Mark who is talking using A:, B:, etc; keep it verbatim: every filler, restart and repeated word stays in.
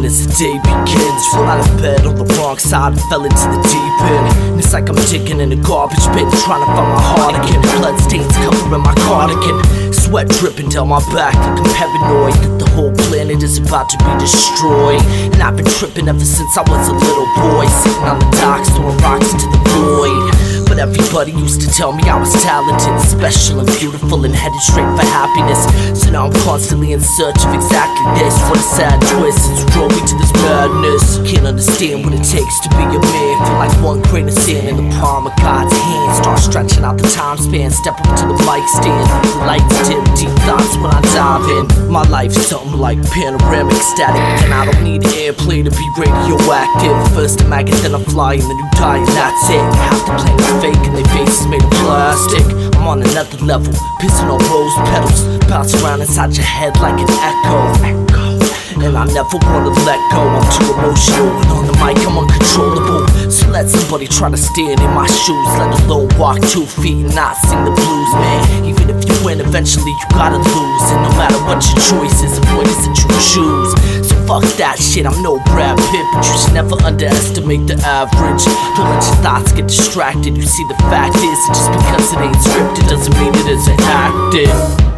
A: as the day begins. Roll out of bed on the wrong side and fell into the deep end. And it's like I'm digging in a garbage bin, trying to find my heart again. Blood stains covering my cardigan, sweat dripping down my back like I'm paranoid that the whole planet is about to be destroyed. And I've been tripping ever since I was a little boy, sitting on the docks throwing rocks into the void. But everybody used to tell me I was talented, special and beautiful and headed straight for happiness. So now I'm constantly in search of exactly this. What a sad twist, it's drove me to this madness. Can't understand what it takes to be a man. Feel like one grain of sand in the palm of God's hand. Start stretching out the time span, step up to the mic stand. The lights dim, deep thoughts when I dive in. My life's something like panoramic static, and I don't need airplay to be radioactive. First a maggot, then I fly, and then you die, and that's it. Half the planet's fake and their faces made of plastic. I'm on another level, pissing on rose petals, bounce around inside your head like an echo. And I never wanna let go, I'm too emotional, and on the mic I'm uncontrollable. So let somebody try to stand in my shoes, let alone walk two feet and not sing the blues, man. Even if you win, eventually you gotta lose. And no matter what your choice is, the point is that you choose. So fuck that shit, I'm no Brad Pitt, but you should never underestimate the average. Don't let your thoughts get distracted. You see, the fact is that just because it ain't scripted doesn't mean it isn't acted.